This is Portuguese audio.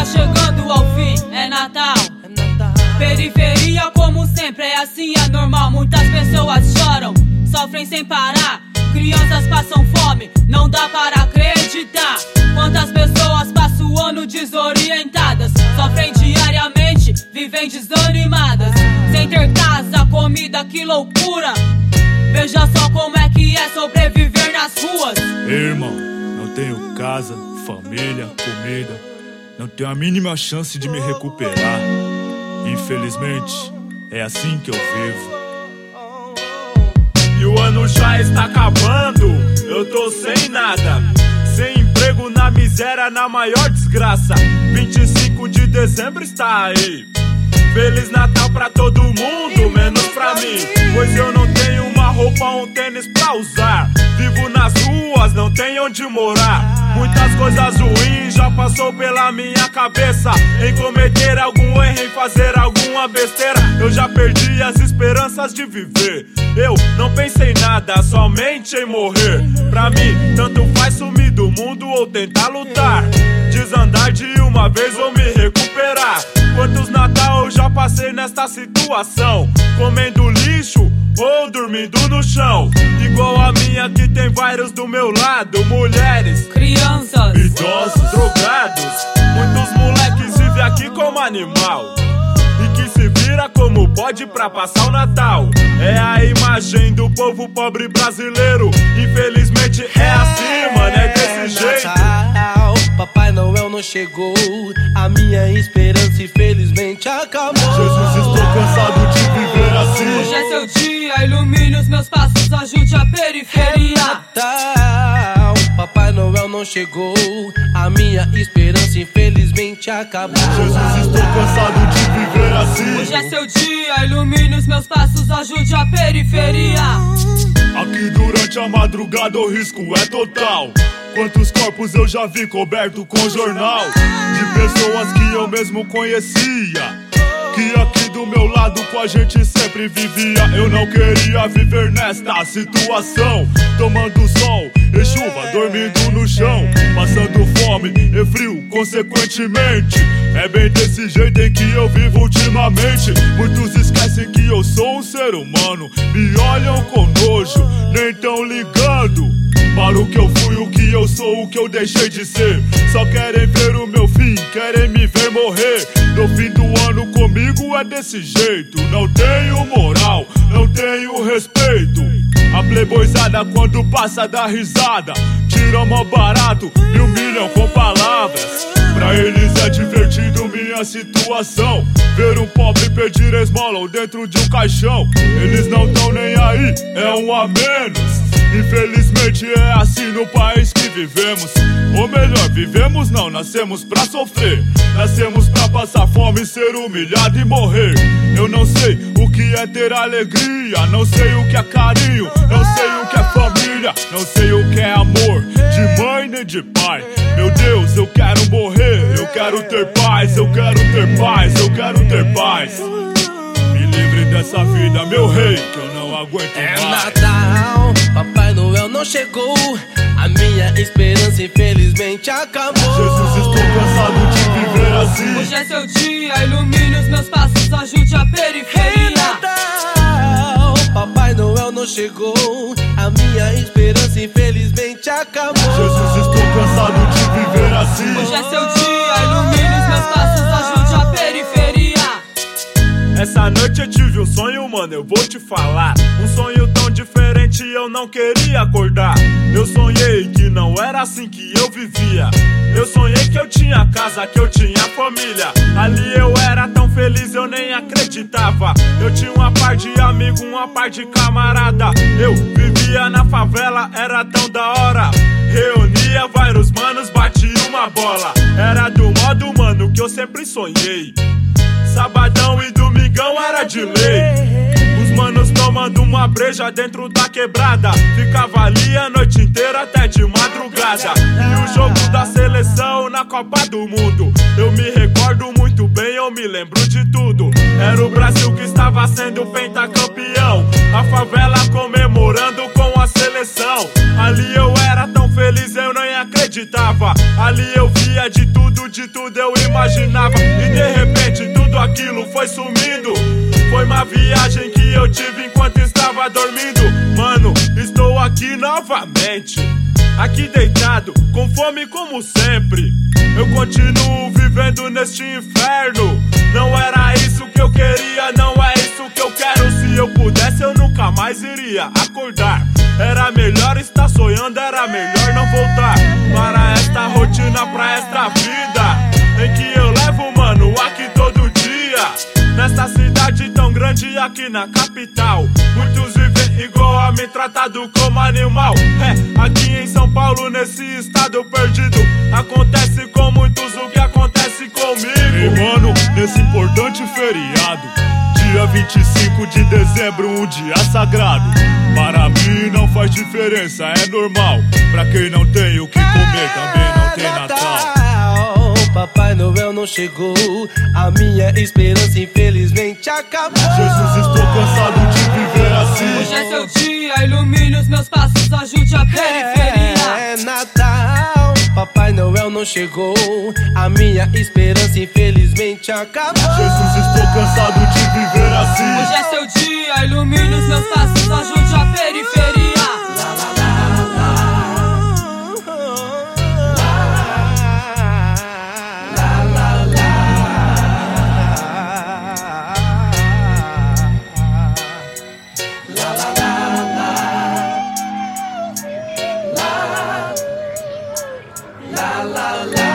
tá chegando ao fim, é Natal. Periferia como sempre, é assim, é normal. Muitas pessoas choram, sofrem sem parar. Crianças passam fome, não dá para acreditar. Quantas pessoas passam o ano desorientadas, sofrem diariamente, vivem desanimadas. Sem ter casa, comida, que loucura. Veja só como é que é sobreviver nas ruas. Irmão, não tenho casa, família, comida. Não tenho a mínima chance de me recuperar. Infelizmente, é assim que eu vivo. E o ano já está acabando, eu tô sem nada. Sem emprego, na miséria, na maior desgraça. 25 de dezembro está aí. Feliz Natal pra todo mundo, menos pra mim. Pois eu não tenho uma roupa, um tênis pra usar. Vivo nas ruas, não tenho onde morar. Muitas coisas ruins já passou pela minha cabeça. Em cometer algum erro, em fazer alguma besteira. Eu já perdi as esperanças de viver. Eu não pensei nada, somente em morrer. Pra mim, tanto faz sumir do mundo ou tentar lutar. Desandar de uma vez ou me recuperar. Quantos Natal eu já passei nesta situação, comendo lixo ou dormindo no chão. Igual a minha que tem vários do meu lado. Mulheres, crianças, idosos, drogados. Muitos moleques vivem aqui como animal e que se vira como pode pra passar o Natal. É a imagem do povo pobre brasileiro. Infelizmente é assim, mano, é desse jeito. Natal, Papai Noel não chegou. A minha esperança infelizmente acabou. Jesus, estou cansado de viver assim. Hoje é seu dia, ilumine os meus passos, ajude a periferia. Natal, Papai Noel não chegou. A minha esperança infelizmente acabou. Jesus, estou cansado de viver assim. Hoje é seu dia, ilumine os meus passos, ajude a periferia. Aqui durante a madrugada o risco é total. Quantos corpos eu já vi coberto com jornal de pessoas que eu mesmo conhecia, que aqui do meu lado com a gente sempre vivia. Eu não queria viver nesta situação, tomando sol e chuva, dormindo no chão, passando fome e frio consequentemente. É bem desse jeito em que eu vivo ultimamente. Muitos esquecem que eu sou um ser humano, me olham com nojo, nem tão ligando para o que eu fui, o que eu sou, o que eu deixei de ser. Só querem ver o meu fim, querem me ver morrer. No fim do ano comigo é desse jeito. Não tenho moral, não tenho respeito. A playboyzada quando passa dá risada, tira mó barato, me humilham com palavras. Pra eles é divertido minha situação, ver um pobre pedir esmola dentro de um caixão. Eles não tão nem aí, é um a menos. Infelizmente é assim no país que vivemos. Ou melhor, vivemos não, nascemos pra sofrer. Nascemos pra passar fome, ser humilhado e morrer. Eu não sei o que é ter alegria, não sei o que é carinho, não sei o que é família, não sei o que é amor, de mãe nem de pai. Meu Deus, eu quero morrer, eu quero ter paz, eu quero ter paz, eu quero ter paz. Me livre dessa vida, meu rei, que eu não aguento mais. É Natal, Papai Noel não chegou. A minha esperança infelizmente acabou. Jesus, estou cansado de viver assim. Hoje é seu dia, ilumine os meus passos, ajude a periferia. Natal, Papai Noel não chegou. A minha esperança infelizmente acabou. Jesus, estou cansado de viver assim. Hoje é seu dia, ilumine os meus passos, ajude a periferia. Essa noite eu tive um sonho, mano, eu vou te falar. Um sonho tão diferente, eu não queria acordar. Eu sonhei que não era assim que eu vivia. Eu sonhei que eu tinha casa, que eu tinha família. Ali eu era tão feliz, eu nem acreditava. Eu tinha uma par de amigo, uma par de camarada. Eu vivia na favela, era tão da hora. Reunia vários manos, batia uma bola. Era do modo, mano, que eu sempre sonhei. Sabadão e domingão era de lei. Os manos tomando uma breja dentro da quebrada. Ficava ali a noite inteira até de madrugada. E o jogo da seleção na Copa do Mundo, eu me recordo muito bem, eu me lembro de tudo. Era o Brasil que estava sendo pentacampeão, a favela comemorando com a seleção. Ali eu era tão feliz, eu nem acreditava. Ali eu via de tudo de de tudo eu imaginava e de repente tudo aquilo foi sumindo. Foi uma viagem que eu tive enquanto estava dormindo. Mano, estou aqui novamente, aqui deitado, com fome como sempre. Eu continuo vivendo neste inferno. Não era isso que eu queria, não é isso que eu quero. Se eu pudesse eu nunca mais iria acordar. Era melhor estar sonhando, era melhor não voltar para esta rotina, pra esta vida em que eu levo, mano, aqui todo dia. Nessa cidade tão grande aqui na capital, muitos vivem igual a mim, tratado como animal. É, aqui em São Paulo, nesse estado perdido, acontece com muitos o que acontece comigo. Ei, mano, nesse importante feriado, dia 25 de dezembro, um dia sagrado. Para mim não faz diferença, é normal. Pra quem não tem o que comer, também não tem Natal. Papai Noel não chegou, a minha esperança infelizmente acabou. Jesus, estou cansado de viver assim. Hoje é seu dia, ilumine os meus passos, ajude a periferia. É Natal, Papai Noel não chegou, a minha esperança infelizmente acabou. Jesus, estou cansado de viver assim. Hoje é seu dia, ilumine os meus passos, ajude a periferia. La la la.